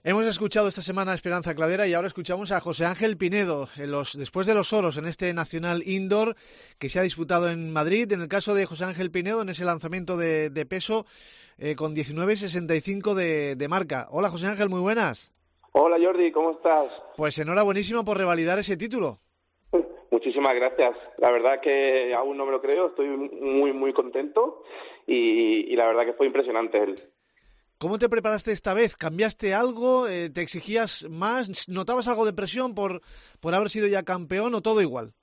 Hemos escuchado esta semana a Esperanza Cladera y ahora escuchamos a José Ángel Pinedo, después de los oros en este Nacional Indoor que se ha disputado en Madrid. En el caso de José Ángel Pinedo, en ese lanzamiento de peso con 19,65 de marca. Hola José Ángel, muy buenas. Hola Jordi, ¿cómo estás? Pues enhorabuenísimo por revalidar ese título. Muchísimas gracias. La verdad que aún no me lo creo, estoy muy contento y la verdad que fue impresionante. ¿Cómo te preparaste esta vez? ¿Cambiaste algo? ¿Te exigías más? ¿Notabas algo de presión por haber sido ya campeón o todo igual?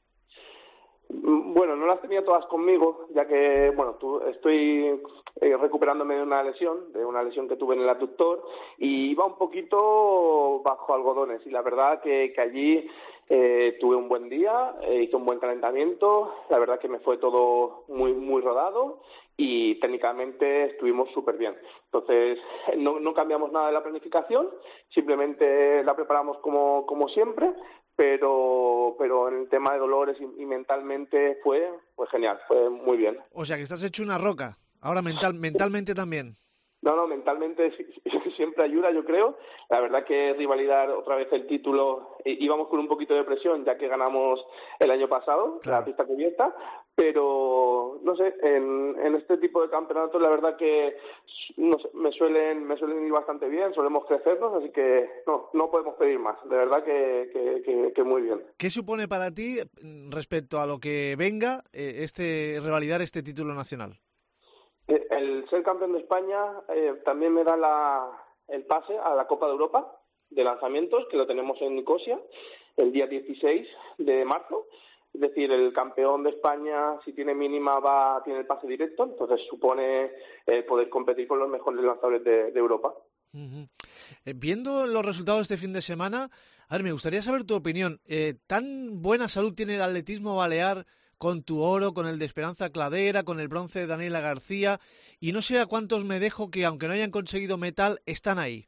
Bueno, no las tenía todas conmigo, ya que estoy recuperándome de una lesión que tuve en el aductor y iba un poquito bajo algodones y la verdad que allí tuve un buen día, hice un buen calentamiento, la verdad que me fue todo muy rodado y técnicamente estuvimos súper bien. Entonces, no cambiamos nada de la planificación, simplemente la preparamos como siempre, pero en el tema de dolores y mentalmente fue genial, fue muy bien. O sea, que estás hecho una roca. Ahora mentalmente también. No, mentalmente siempre ayuda, yo creo. La verdad que rivalidar otra vez el título, íbamos con un poquito de presión, ya que ganamos el año pasado, claro, la pista cubierta, pero no sé, en este tipo de campeonatos la verdad que no sé, me suelen ir bastante bien, solemos crecernos, así que no podemos pedir más, de verdad que muy bien. ¿Qué supone para ti respecto a lo que venga revalidar este título nacional? El ser campeón de España también me da el pase a la Copa de Europa de lanzamientos, que lo tenemos en Nicosia, el día 16 de marzo. Es decir, el campeón de España, si tiene mínima, tiene el pase directo, entonces supone poder competir con los mejores lanzadores de Europa. Uh-huh. Viendo los resultados de este fin de semana, a ver, me gustaría saber tu opinión. ¿Tan buena salud tiene el atletismo balear con tu oro, con el de Esperanza Cladera, con el bronce de Daniela García? Y no sé a cuántos me dejo que, aunque no hayan conseguido metal, están ahí.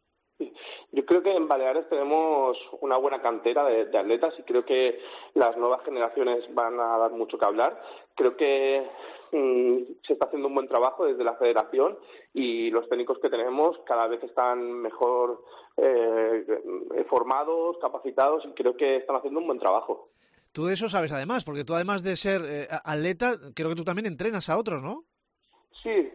Yo creo que en Baleares tenemos una buena cantera de atletas y creo que las nuevas generaciones van a dar mucho que hablar. Creo que se está haciendo un buen trabajo desde la federación y los técnicos que tenemos cada vez están mejor formados, capacitados y creo que están haciendo un buen trabajo. Tú de eso sabes además, porque tú además de ser atleta, creo que tú también entrenas a otros, ¿no? Sí,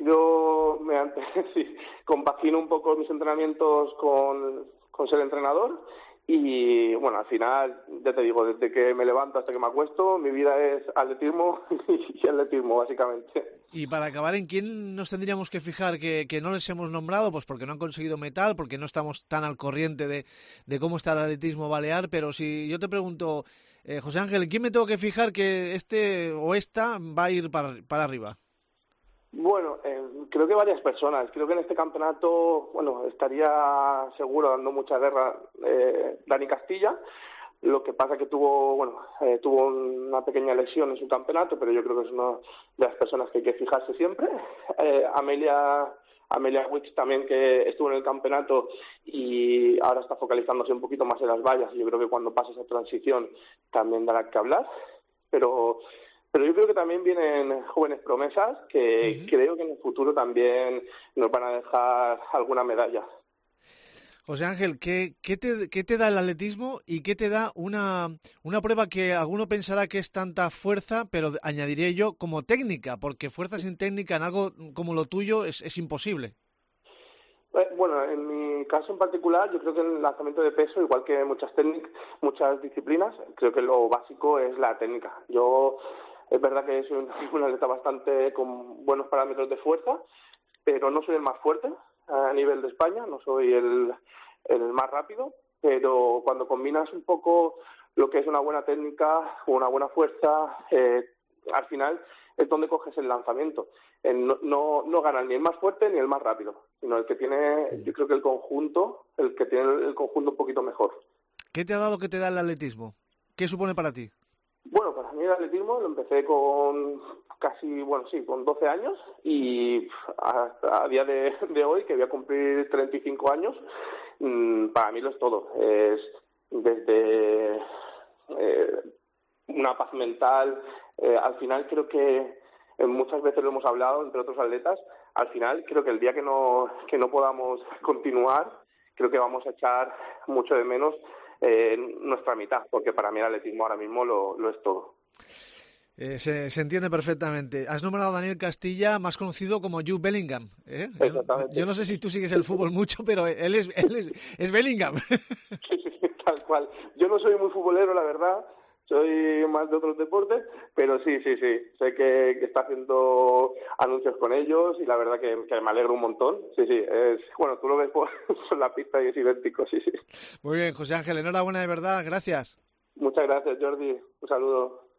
sí, compagino un poco mis entrenamientos con ser entrenador y bueno, al final, ya te digo, desde que me levanto hasta que me acuesto, mi vida es atletismo y atletismo, básicamente. Y para acabar, ¿en quién nos tendríamos que fijar que no les hemos nombrado? Pues porque no han conseguido metal, porque no estamos tan al corriente de cómo está el atletismo balear, pero si yo te pregunto, José Ángel, ¿en quién me tengo que fijar que este o esta va a ir para arriba? Bueno, creo que varias personas. Creo que en este campeonato, estaría seguro dando mucha guerra Dani Castilla. Lo que pasa que tuvo una pequeña lesión en su campeonato, pero yo creo que es una de las personas que hay que fijarse siempre. Amelia Wicks también, que estuvo en el campeonato y ahora está focalizándose un poquito más en las vallas. Yo creo que cuando pase esa transición también dará que hablar. Pero yo creo que también vienen jóvenes promesas que creo que en el futuro también nos van a dejar alguna medalla. José Ángel, ¿qué te da el atletismo y qué te da una prueba que alguno pensará que es tanta fuerza, pero añadiría yo como técnica, porque fuerza sin técnica en algo como lo tuyo es imposible? Bueno, en mi caso en particular, yo creo que en el lanzamiento de peso, igual que muchas disciplinas, creo que lo básico es la técnica. Es verdad que soy un atleta bastante con buenos parámetros de fuerza, pero no soy el más fuerte a nivel de España, no soy el más rápido, pero cuando combinas un poco lo que es una buena técnica, una buena fuerza, al final es donde coges el lanzamiento. No gana ni el más fuerte ni el más rápido, sino el que tiene, yo creo que el que tiene el conjunto un poquito mejor. ¿Qué te ha dado que te da el atletismo? ¿Qué supone para ti? Bueno, para mí el atletismo lo empecé con con 12 años y hasta a día de hoy, que voy a cumplir 35 años, para mí lo es todo. Es desde una paz mental, al final creo que muchas veces lo hemos hablado entre otros atletas, al final creo que el día que no podamos continuar, creo que vamos a echar mucho de menos nuestra mitad, porque para mí el atletismo ahora mismo lo es todo. Se entiende perfectamente. Has nombrado a Daniel Castilla, más conocido como Jude Bellingham. Exactamente. Yo no sé si tú sigues el fútbol mucho, pero él es Bellingham. Sí, tal cual. Yo no soy muy futbolero, la verdad. Soy más de otros deportes, pero sí. Sé que está haciendo anuncios con ellos y la verdad que me alegro un montón. Sí, bueno, tú lo ves por la pista y es idéntico, sí. Muy bien, José Ángel, enhorabuena de verdad, gracias. Muchas gracias, Jordi. Un saludo.